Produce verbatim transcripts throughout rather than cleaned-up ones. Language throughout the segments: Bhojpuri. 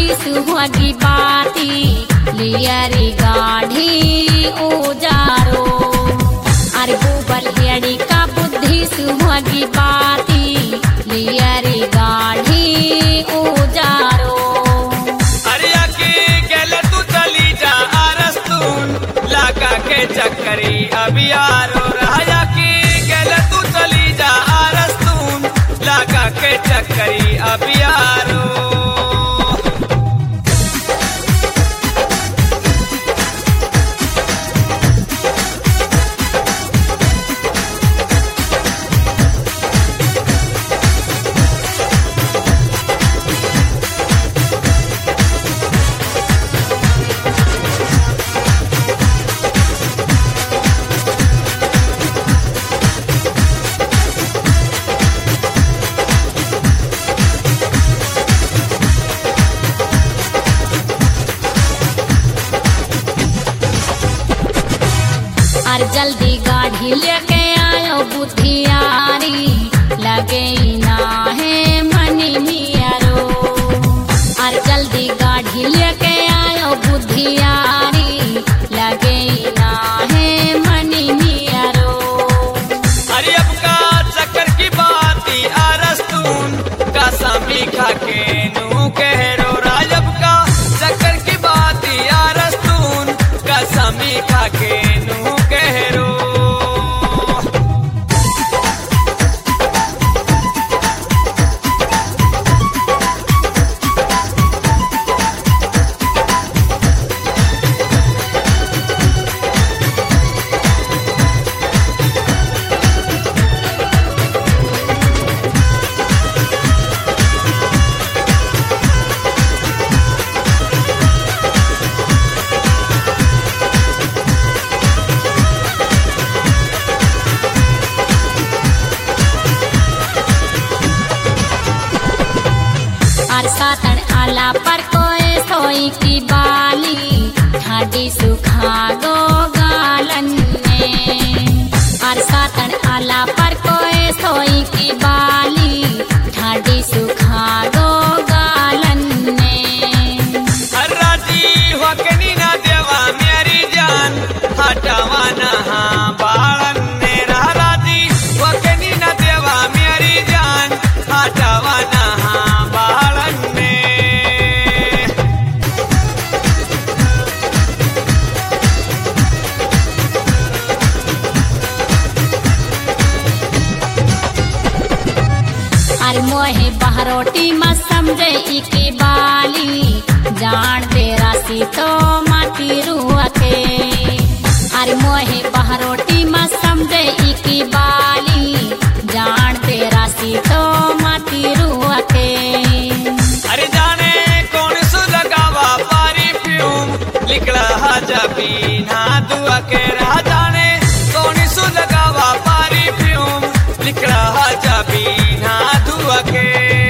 बुद्धि सुहागी बाती लियरी गाढ़ी उजारो। अरे बुबल हेड़ी का बुद्धि सुहागी बाती लियरी गाढ़ी उजारो। अरे की गेले तू चली जा आरस्तून लाका के चक्करी अबियारो। राजा की गेले तू चली जा आरस्तून लाका के चक्करी अबियारो। और जल्दी गाड़ी लेके आयो बुद्धियारी लगे ना है मनी मियारो। और जल्दी गाड़ी लेके आयो बुद्धियारी लगे ना है मनी मियारो। अरे अब का चक्कर की बाती आरस्तून का सामी खा के नू कहरो। राजब का चक्कर की बाती आरस्तून का सामी खा के नू कहरो। और सातन आला पर कोई सोई की बाली ठाडी सुखा गो गालन में। और सातन आला पर कोई सोई की बाली ठाडी सुखा गो गालन में। राजी होकनी ना देवा मेरी जान हटावा ना हाँ बालन ने। राजी होकनी ना देवा मेरी जान हटावा ना हाँ बालन ने। और मोहे बहरोटी मत समझे इकी बाली जान तेरा सी तो माटी रुआ के। और मोहे बहरोटी मत समझे इकी बाली जान तेरा सी तो माटी रुआ के। अरे जाने कौन सो लगावा पारी फ्यूम लिखला हाजा बीना दुआ के। रहा जाने कौन सो लगावा पारी फ्यूम लिखला हाजा बीना दुआ के।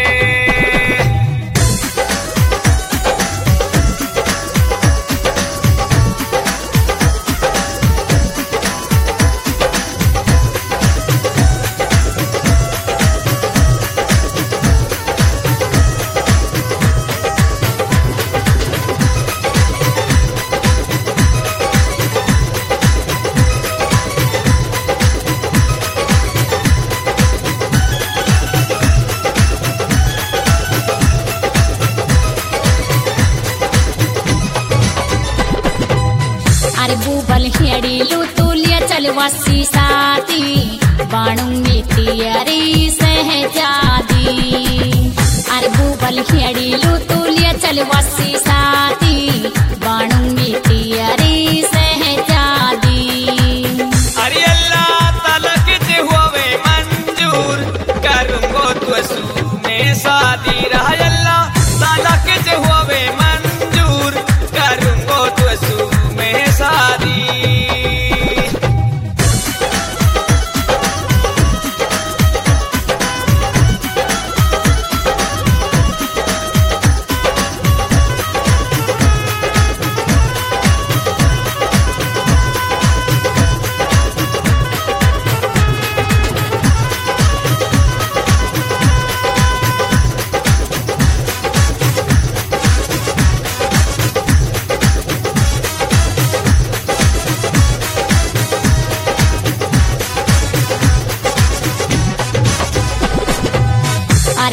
अरे बुबल हेड़ी लू तुलिया चल वसी साथी बाणु मितियरी सहजादी। अरे बुबल हेड़ी लू तुलिया चल वसी साथी बाणु मितियरी सहजादी। अरे अल्लाह ताला के जे हुए मंजूर करूंगो तुसू में शादी। रहा अल्लाह ताला के जे हुए मंजूर करूंगो तुसू में शादी।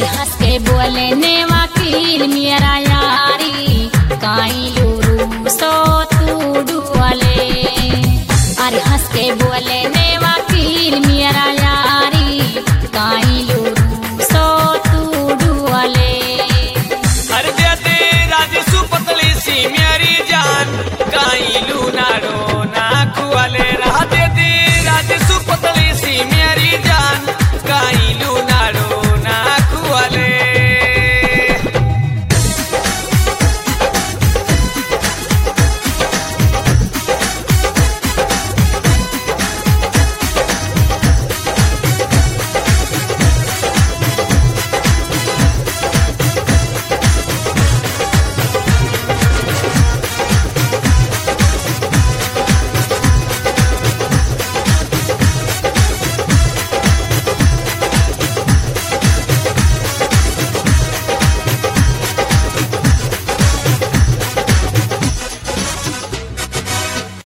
अरे हंस के बोले ने वकील मेरा यारी काई लूरू सो तू डुअले अरे हंस के बोले ने